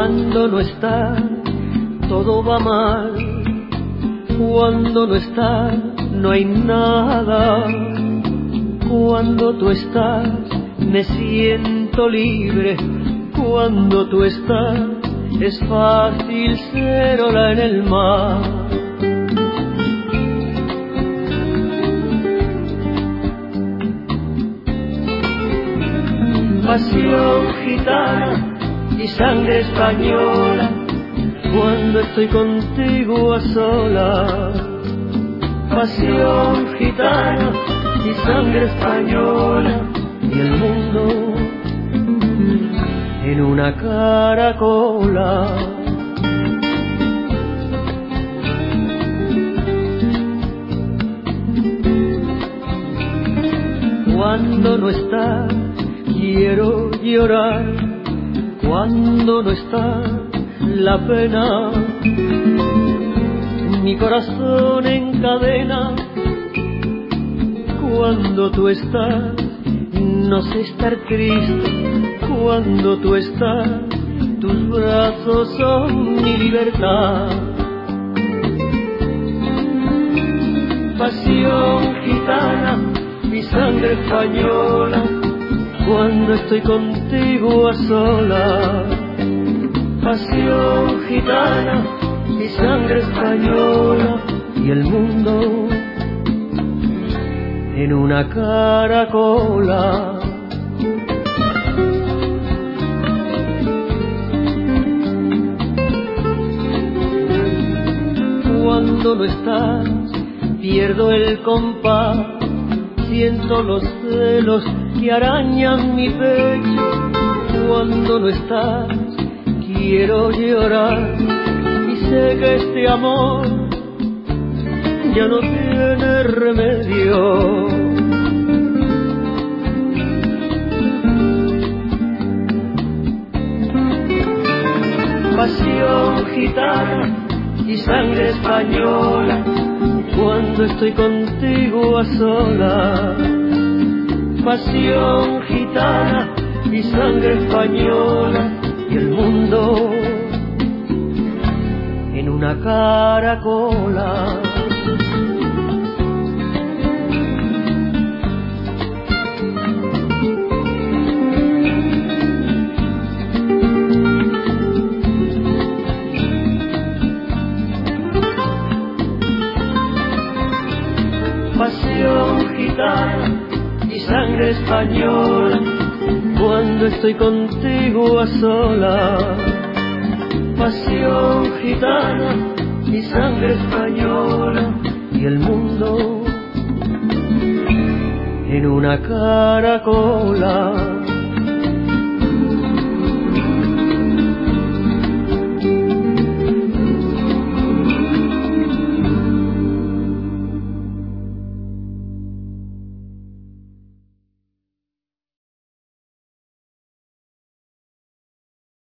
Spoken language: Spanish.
Cuando no estás, todo va mal. Cuando no estás, no hay nada. Cuando tú estás, me siento libre. Cuando tú estás, es fácil ser ola en el mar. Pasión gitana y sangre española, cuando estoy contigo a solas. Pasión gitana y sangre española, y el mundo en una caracola. Cuando no estás, quiero llorar. Cuando no estás, la pena mi corazón encadena. Cuando tú estás, no sé estar triste. Cuando tú estás, tus brazos son mi libertad. Pasión gitana, mi sangre española, cuando estoy contigo a solas. Pasión gitana, mi sangre española, y el mundo en una caracola. Cuando no estás, pierdo el compás, siento los celos que arañan mi pecho. Cuando no estás, quiero llorar, y sé que este amor ya no tiene remedio. Pasión gitana y sangre española, cuando estoy contigo a solas. Pasión gitana y sangre española, y el mundo en una caracola. Pasión gitana y sangre española, cuando estoy contigo a solas. Pasión gitana y sangre española, y el mundo en una caracola.